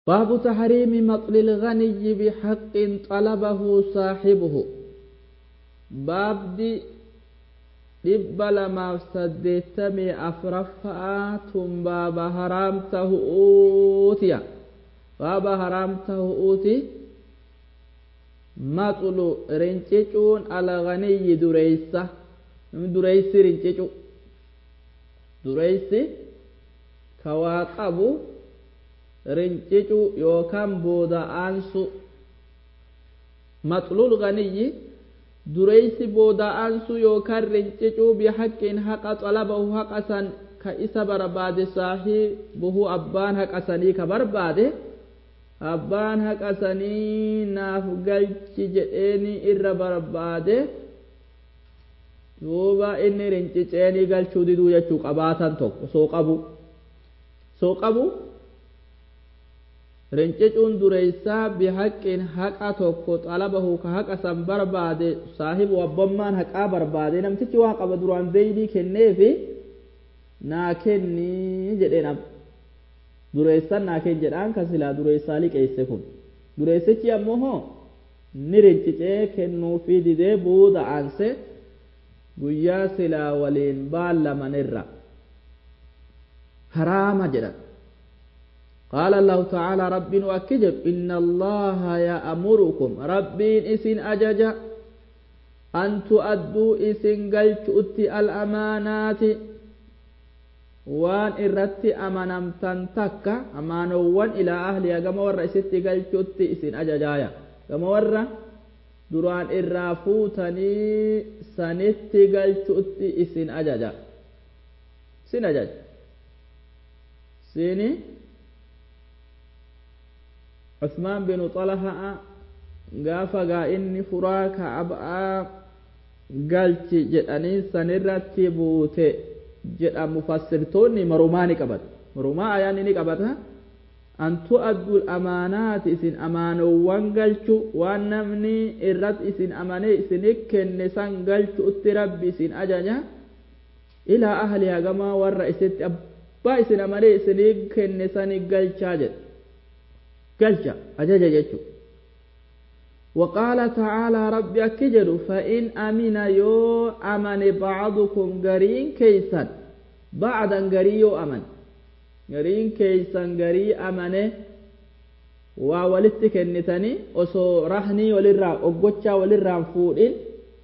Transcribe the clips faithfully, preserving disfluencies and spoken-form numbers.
باب تحريم مطل الغني بحق طلبه صاحبه باب دي dhibba lamaaf saddeettamii afraffaa tun baaba haraam tahuutiya baaba haraam tahuuti maxulu rincicuun alganiyyi dureysa dureysi rincicu dureysi ka waa qabu rincicu yookaan booda'aansu maxlul ganiyyi dureysi booda'aansu yookaan rincicuu bihaqqiin haqa xalabahu haqa san ka isa barbaade saahibuhu abbaan haqa sanii ka barbaade abbaan haqa sanii naaf galchi jedheeni irra barbaade duuba inni rinciceenii galchuu diduu jechuu qabaatan tokko soo qabu soo qabu rincicuun dureysaa bihaqqiin haqa tokko xalabahu ka haqa san barbaade saahibu abbummaan haqaa barbaade namtichi waa qaba duraan beeydii kenneefi naa kennii jedheen dureessan naa kenni jedhaan ka silaa dureessaa liqeesse kun dureessichi ammoo hoo ni rincicee kennuufii didee buuda aanse guyyaa silaa waliin baallamanirra haraama jedhan قال الله تعالى رب وأكجب إن الله يأمركم ربي إسن أجج أن تؤدوا إسن قلت أتي الأمانات وان إردت أمانم تنتك أمانوان إلى أهلها كما ورى إستي قلت أتي إسن أججايا كما ورى دران إرافوتني سنتي قلت أتي إسن أججا سن أجج سيني عثمان بن طلحة غافا غا إني فراك أبعا قالت جداني سنرتي بوتي جدا مفسرتوني مروماني قبط مروما آياني نقبطها أن تؤدوا الأمانات إسن أمانو وانقلتو وانمني إرد إسن أماني إسنك النسان قلتو اتربي إسن أجاجا إلى أهلها كما ورى إسن أبا إسن أماني إسنك النسان قلتشا جد قلتشا أجاجا جتشو وقال تعالى ربي أكجر فإن أمن يو أمن بعضكم قرين كيسا بعدا قريو أمن قرين كيسا قري أمن وولدتك النتاني وصو رهني وللرام أقوتشا وللرام فودين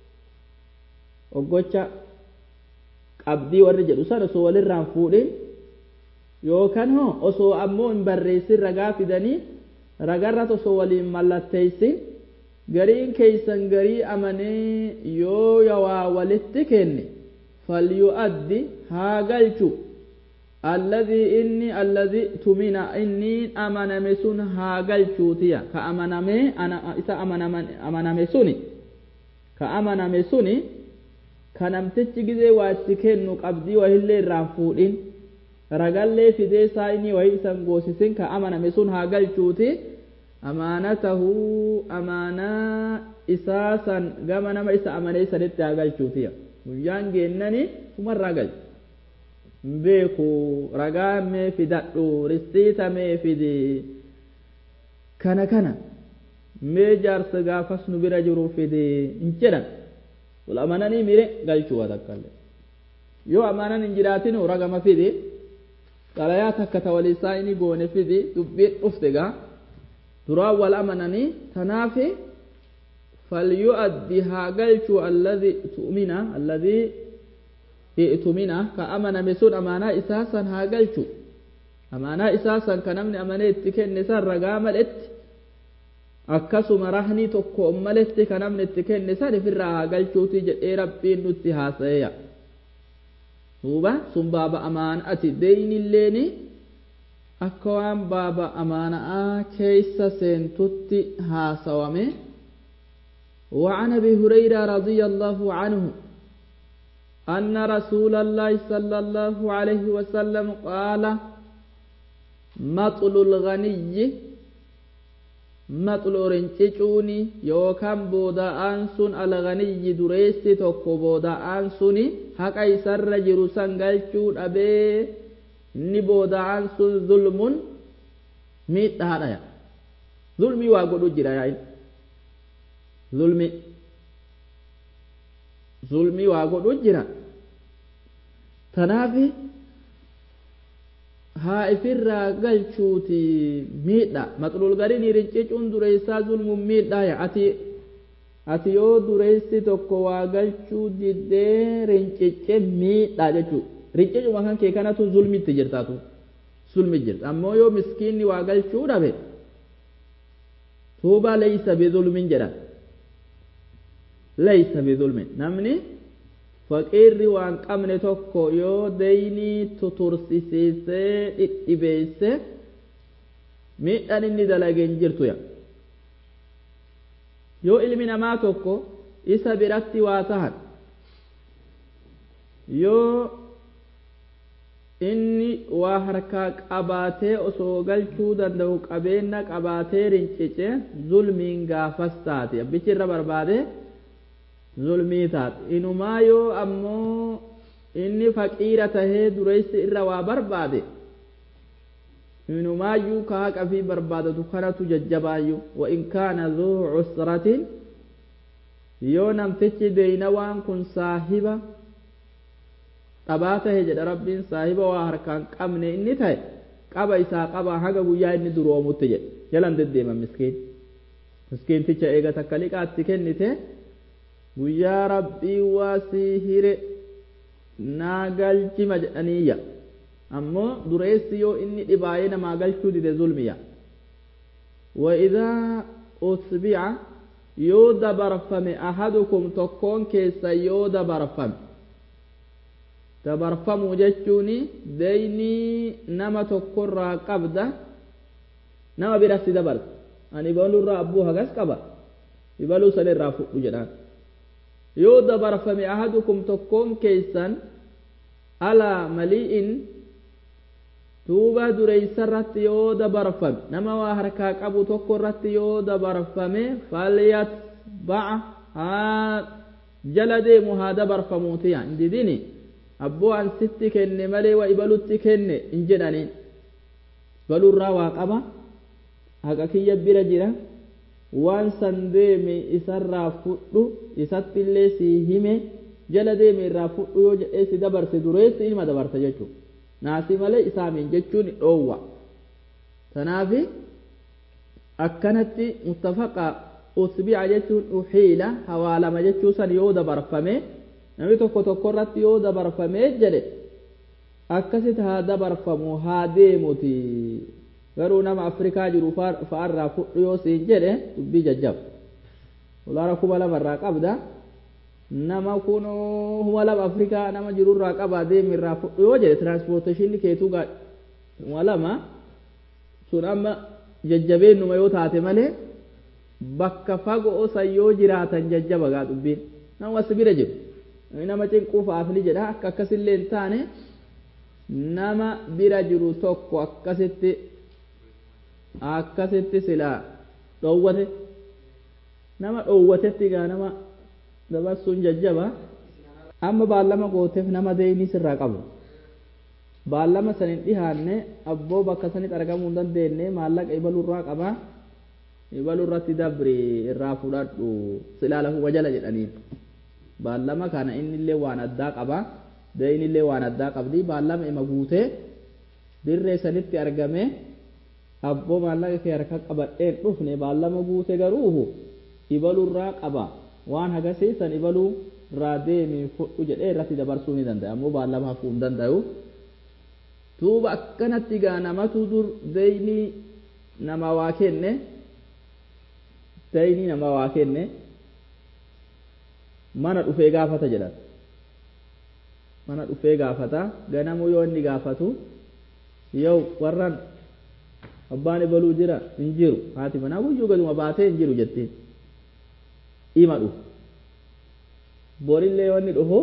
أقوتشا أبدي والرجل وصار سو وللرام فودين يو كان هو وصو أمو انبريسي رقافدني رقرة وصو ولي ملتيسي gariin keeysan garii amanee yoo yawaa walitti kenne falyu'addi haa galchu alladhii inni alladhii tumina inni amaname sun haa galchuutiya ka amaname isa amaname suni ka amaname suni ka namtichi gizee waatti kennu qabdii wahillee irraan fuudhin ragallee fidee isaa inni wahii isan goosisin ka amaname sun haa galchuuti amaanatahu amaanaa isaasan gama nama isa amanee sanitti haa galchuutiya guyyaan geennani sumarraa galchu beeku ragaa mee fidadhu ristiita mee fidi kana kana mee jaarsa gaafas nu bira jiru fidi hin jedhan wal amananii mire galchuu watakkalle yoo amaanan hin jiraatinu ragama fidi xalayaa takka tawalisaa inni goone fidi dubbiin dhufte gaa duraan wal amananii tanaafi falyu'addi haa galchu alladhi tu'mina alladhi i'tumina ka amaname sun amaanaa isaasan haa galchu amaanaa isaasan ka namni amanee itti kenne san ragaa maletti akkasuma rahanii tokko maletti ka namni itti kenne san ifirraa haa galchuuti jedhee rabbiin nutti haasa'eya duuba sun baaba amaanaati deeynilleeni akka waan baaba amaanaa keeysa seentutti haasawame وعن أبي هريرة رضي الله عنه أن رسول الله صلى الله عليه وسلم قال مطل الغني مطل رنچچوني يوكم بودا أنسون الغني دريستي توكو بودا أنسوني حقا يسر جرسان قلچون أبي inni booda'aan sun zulmun miidhaadha ya zulmii waa godhu jira yaa zulmi zulmii waa godhu jira tanaafi haa ifirraa galchuuti miidha maxluul garinii rincicuun dureessaa zulmuun miidhaa ya ati ati yoo dureessi tokko waa galchuu diddee rincicce miidhaa jechuu rincicuma kan kee kanatu zulmitti jirtaatu zulmi jirta ammoo yoo miskiinni waa galchuu dhabe tuuba laysa bizulmin jedha laysa bizulmin namni faqiirri waan qabne tokko yoo deynii tutursisiisee dhidhibeesse miidhaan inni dalageen jirtu ya yoo ilmi namaa tokko isa biratti waa tahan yoo inni waa harkaa qabaatee osoo galchuu danda'u qabeenya qabaatee rincice zulmiin gaafas taate abbichi irra barbaade zulmii taate inumaa yoo ammoo inni faqiira tahee dureessi irra waa barbaade inumaayyuu ka haqa fi barbaadatu kanatu jajjabaayyuu wa in kaana dhuu cusratin yoo namtichi deyna waan kun saahiba dhabaa tahe jedha rabbiin saahiba waa harkaan qabne inni tahe qaba isaa qaba haga guyyaa inni duroomutti jedhe jalan deddeema miskiin miskiinticha eega takka liqaatti kennite guyyaa rabbii waa sii hire naa galchima jedhaniiyya ammoo dureessi yoo inni dhibaayee namaa galchuu dide zulmiya wa idaa utbica yoo dabarfame ahadukum tokkoon keessa yoo dabarfame dabarfamuu jechuuni deynii nama tokkorraa qabda nama biratti dabarsa ani ibalurraa abbuu hagas qaba ibaluu san irraa fudhu jedhaan yoo dabarfame ahadukum tokkoon keessan alaa mali'in tuuba dureeysa irratti yoo dabarfame nama waa harkaa qabu tokko irratti yoo dabarfame falyatbac haa jala deemu haa dabarfamuutiya hin didini abboo an sitti kenne malee waa ibalutti kenne hin jedhaniin ibalurraa waa qaba haqa kiyya bira jira waan san deeme isarraa fudhu isatti illee sii hime jala deeme irraa fudhu yoo jedhee si dabarse dureessi ilma dabarsa jechuudha naasi malee isaamiin jechuun dhoowwa tanaafi akkanatti muttafaqa usbi'a jechuun uhiila hawaalama jechuu san yoo dabarfame namni tokko tokko irratti yoo dabarfame jedhe akkasitti haa dabarfamu haa deemuti garuu nama afrikaa jiru fa'arraa fudhu yoo siin jedhe dubbii jajjaba dolaara kuma lamarraa qabda nama kunoo kuma lama afrikaa nama jirurraa qaba deemirraa fudhu yoo jedhe tiraanspoorteeshinii keetuu kuma lama sun amma jajjabeennuma yoo taate malee bakka fagoo san yoo jiraatan jajjaba gaa dubbiin nama as bira jiru nama cinquu fa'aafni jedha akka akkasillee hin taane nama bira jiru tokko akkasitti akkasitti silaa dhoowwate nama dhoowwatetti gaa nama dabarsuun jajjaba amma baallama gooteef nama deeynis irraa qabu baallama san hin dhihaanne abboo bakka sanitti argamuu hin dandeenye maallaqa ibalurraa qaba ibalurratti dabri irraa fudhadhu silaa lafuma jala jedhaniin baallama kana innillee waan addaa qaba deeynillee waan addaa qabdi baallama ima guutee dirree sanitti argame abboo maallaqa kee harka qabadheen dhufne baallama guute garuu ibalurraa qaba waan hagasiisan ibaluu irraa deemii fudhu jedhee irratti dabarsuu ni danda'a ammoo baallama hafuu hin danda'u tuuba akkanatti gaa namatu dur deeynii nama waa kenne deeynii nama waa kenne mana dhufee gaafata jedhan mana dhufee gaafata ganamuu yoo inni gaafatu yoo warran abbaan ibaluu jira hin jiru haati manaa guyyuu gaduma baatee hin jiru jettiin ima dhufu borillee wanni dhufu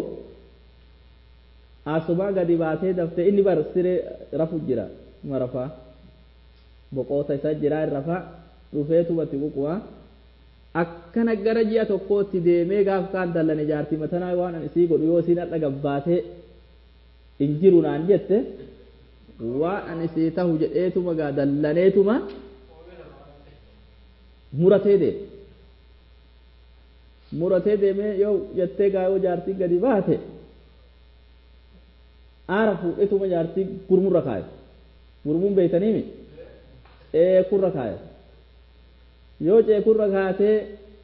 asuma gadi baatee daftee inni bar siree rafu jira ima rafaa boqoota isa jira irrafa dhufeetu batti ququa akkana gara ji'a tokkootti deemee gaaf kaan dallane jaartii matanaa waan an isii godhu yoo isiin hadha gabbaatee hin jiru naan jette waan ani sii tahu jedheetuma gaa dallaneetuma muratee deeme muratee deemee yoo jettee gaa yoo jaartiin gadi baate aara fuudhetuma jaartii gurmurra kaaye gurmuun beeytaniimi ceekurra kaaye yoo ceekurra kaatee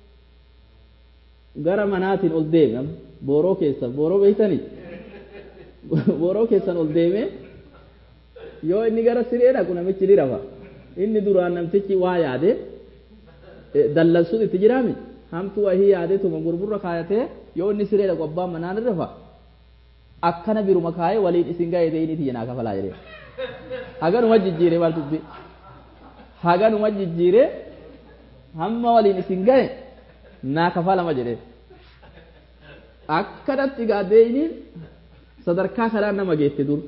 gara manaatiin ol deeme booroo keessan booroo beeytanii booroo keessan ol deeme yoo inni gara siree dhaqu namichi ni rafa inni duraan namtichi waa yaade dallansuun itti jiraami hamtu wahii yaadeetuma gurmurra kaayatee yoo inni siree dhaqu abbaan manaan ni rafa akkana biruma kaayee waliin isin ga'ee ta'in itti jenaa kafalaa jedhee haganuma jijjiire maal dubbi haganuma jijjiire hamma waliin isin ga'e naa kafalama jedhee akkanatti gaadeeyniin sadarkaa kanaan nama geette dur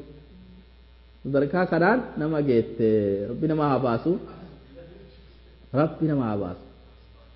sadarkaa kanaan nama geette rabbi nama haa baasu rabbi nama haa baasu